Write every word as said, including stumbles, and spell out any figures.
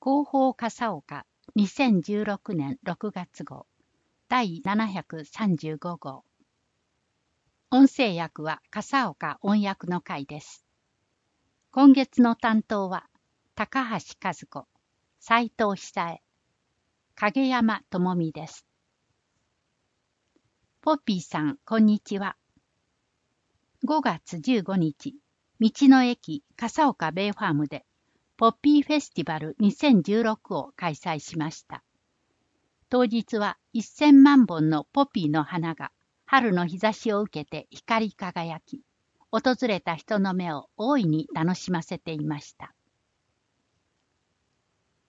広報笠岡にせんじゅうろくねんろくがつ号だいななひゃくさんじゅうご号。音声訳は笠岡音訳の会です。今月の担当は高橋和子、斉藤久恵、影山智美です。ポッピーさん、こんにちは。ごがつじゅうごにち、道の駅笠岡ベイファームでポッピーフェスティバルにせんじゅうろくを開催しました。当日はせんまんぼんのポピーの花が春の日差しを受けて光り輝き、訪れた人の目を大いに楽しませていました。